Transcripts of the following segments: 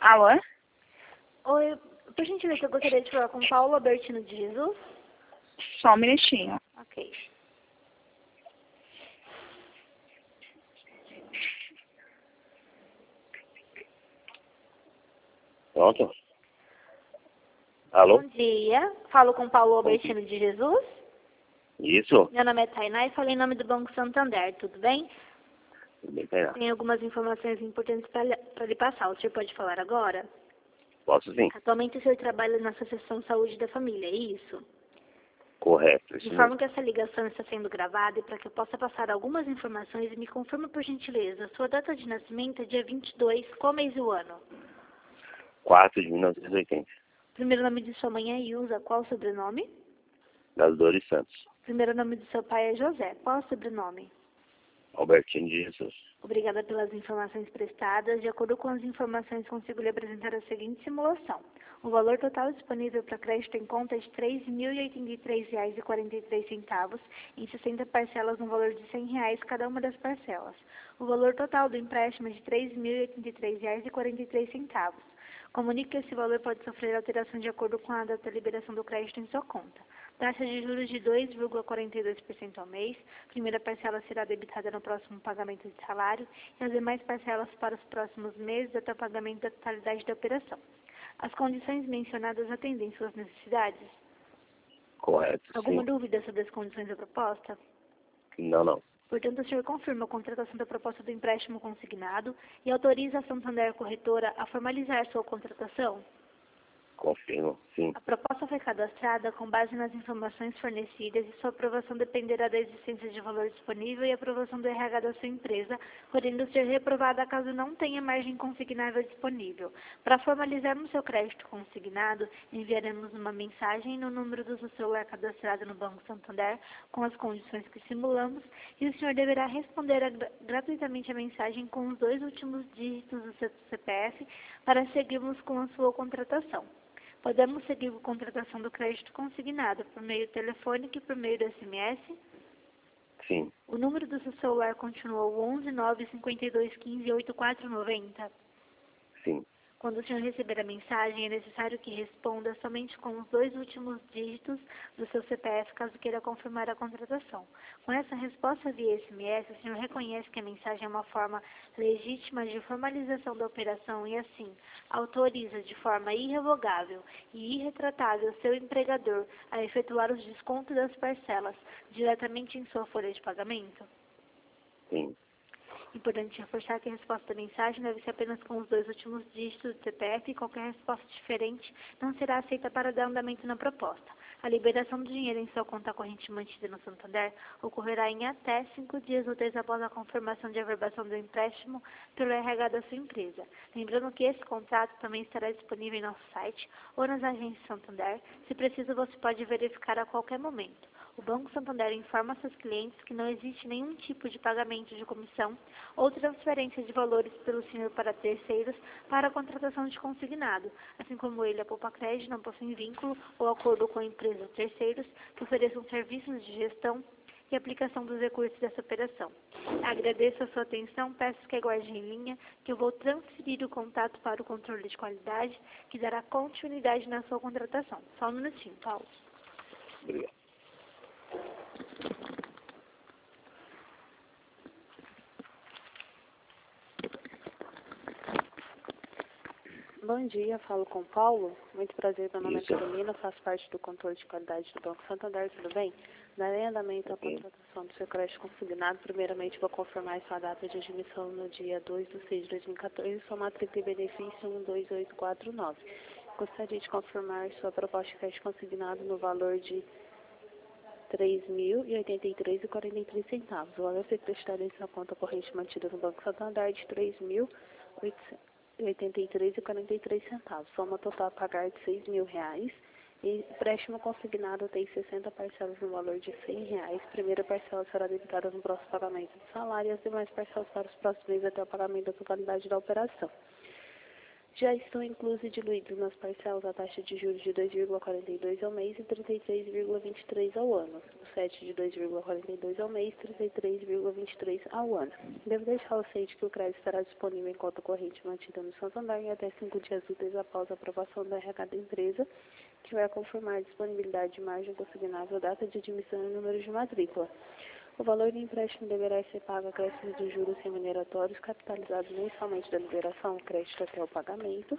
Alô? Oi, por gentileza, eu gostaria de falar com Paulo Albertino de Jesus. Só um minutinho. Ok. Pronto? Alô? Bom dia. Falo com Paulo Albertino de Jesus. Isso? Meu nome é Tainá e falei em nome do Banco Santander, tudo bem? Tudo bem, Tainá. Tenho algumas informações importantes para lhe passar. O senhor pode falar agora? Posso sim? Atualmente o senhor trabalha na Associação Saúde da Família, é isso? Correto, isso Informo mesmo. que essa ligação está sendo gravada e para que eu possa passar algumas informações e me confirma por gentileza. Sua data de nascimento é dia 22, qual mês e o ano? 4 de 1980. Primeiro nome de sua mãe é Ilza, qual o sobrenome? Das Dores Santos. Primeiro nome de seu pai é José, qual o sobrenome? Albertino de Jesus. Obrigada pelas informações prestadas. De acordo com as informações, consigo lhe apresentar a seguinte simulação. O valor total disponível para crédito em conta é de R$ 3.083,43 em 60 parcelas no valor de R$ 100 cada uma das parcelas. O valor total do empréstimo é de R$ 3.083,43. Comunique que esse valor pode sofrer alteração de acordo com a data de liberação do crédito em sua conta. Taxa de juros de 2,42% ao mês. Primeira parcela será debitada no próximo pagamento de salário e as demais parcelas para os próximos meses até o pagamento da totalidade da operação. As condições mencionadas atendem suas necessidades? Correto, Alguma sim. dúvida sobre as condições da proposta? Não. Portanto, o senhor confirma a contratação da proposta do empréstimo consignado e autoriza a Santander Corretora a formalizar sua contratação? Confirmo, sim. A proposta foi cadastrada com base nas informações fornecidas e sua aprovação dependerá da existência de valor disponível e aprovação do RH da sua empresa, podendo ser reprovada caso não tenha margem consignável disponível. Para formalizarmos seu crédito consignado, enviaremos uma mensagem no número do seu celular cadastrado no Banco Santander com as condições que simulamos e o senhor deverá responder gratuitamente a mensagem com os 2 últimos dígitos do seu CPF para seguirmos com a sua contratação. Podemos seguir com a contratação do crédito consignado por meio telefônico e por meio do SMS? Sim. O número do seu celular continua o 11 952 15 8490. Sim. Quando o senhor receber a mensagem, é necessário que responda somente com os 2 últimos dígitos do seu CPF, caso queira confirmar a contratação. Com essa resposta via SMS, o senhor reconhece que a mensagem é uma forma legítima de formalização da operação e, assim, autoriza de forma irrevogável e irretratável seu empregador a efetuar os descontos das parcelas diretamente em sua folha de pagamento? Sim. Importante reforçar que a resposta da mensagem deve ser apenas com os 2 últimos dígitos do CPF e qualquer resposta diferente não será aceita para dar andamento na proposta. A liberação do dinheiro em sua conta corrente mantida no Santander ocorrerá em até 5 dias úteis após a confirmação de averbação do empréstimo pelo RH da sua empresa. Lembrando que esse contrato também estará disponível em nosso site ou nas agências Santander. Se preciso, você pode verificar a qualquer momento. O Banco Santander informa seus clientes que não existe nenhum tipo de pagamento de comissão ou transferência de valores pelo senhor para terceiros para a contratação de consignado, assim como ele, a Poupa Crédito, não possui vínculo ou acordo com a empresa ou terceiros que ofereçam serviços de gestão e aplicação dos recursos dessa operação. Agradeço a sua atenção, peço que aguarde em linha, que eu vou transferir o contato para o controle de qualidade, que dará continuidade na sua contratação. Só um minutinho, Paulo. Obrigado. Bom dia, falo com o Paulo. Muito prazer, meu nome é Isso. Carolina, faço parte do controle de qualidade do Banco Santander, tudo bem? Darei andamento à contratação do seu crédito consignado. Primeiramente, vou confirmar sua data de admissão no dia 2 de 6 de 2014, sua matrícula e benefício 12849. Gostaria de confirmar sua proposta de crédito consignado no valor de R$ 3.083,43. O valor a ser prestado em sua conta corrente mantida no Banco Santander é de R$ 3.083,43. Soma total a pagar de R$ 6.000. E empréstimo consignado tem 60 parcelas no valor de R$ 100. Primeira parcela será debitada no próximo pagamento de salário e as demais parcelas para os próximos meses até o pagamento da totalidade da operação. Já estão inclusos e diluídos nas parcelas a taxa de juros de 2,42 ao mês e 33,23 ao ano. O 7 de 2,42 ao mês e 33,23 ao ano. Devo deixá-lo ciente que o crédito estará disponível em conta corrente mantida no Santander em até 5 dias úteis após a aprovação da RH da empresa, que vai confirmar a disponibilidade de margem consignável, data de admissão e número de matrícula. O valor do empréstimo deverá ser pago a acréscimos de juros remuneratórios capitalizados mensalmente da liberação, crédito até o pagamento.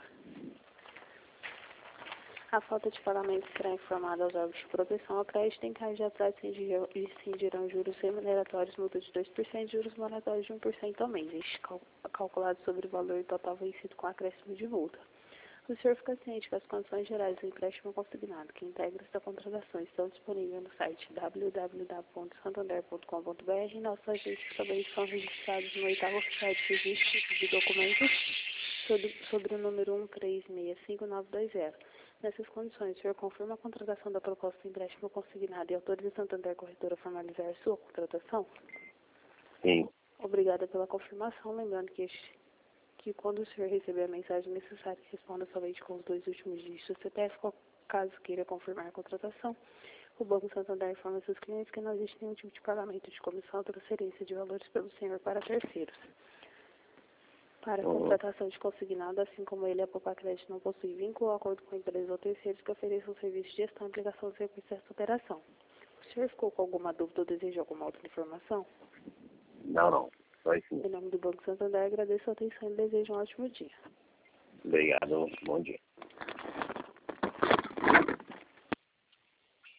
A falta de pagamento será informada aos órgãos de proteção ao crédito, em caso de atraso incidirão juros remuneratórios, multa de 2% e juros moratórios de 1% ao mês, calculado sobre o valor total vencido com acréscimo de multa. O senhor fica ciente que as condições gerais do empréstimo consignado que integra esta contratação estão disponíveis no site www.santander.com.br e nossos agentes também são registrados no 8º oficial de registro de documentos sobre o número 1365-920. Nessas condições, o senhor confirma a contratação da proposta de empréstimo consignado e autoriza a Santander Corretora a formalizar sua contratação? Sim. Obrigada pela confirmação, lembrando que quando o senhor receber a mensagem necessária, responda somente com os 2 últimos dígitos do CPF, caso queira confirmar a contratação. O Banco Santander informa seus clientes que não existe nenhum tipo de pagamento de comissão ou transferência de valores pelo senhor para terceiros. Para a contratação de consignado, assim como ele, a Poupa Crédito não possui vínculo ou acordo com empresa ou terceiros que ofereçam serviço de gestão e aplicação dos recursos dessa operação. O senhor ficou com alguma dúvida ou deseja alguma outra informação? Não. Vai sim. Em nome do Banco Santander, agradeço a atenção e desejo um ótimo dia. Obrigado. Bom dia.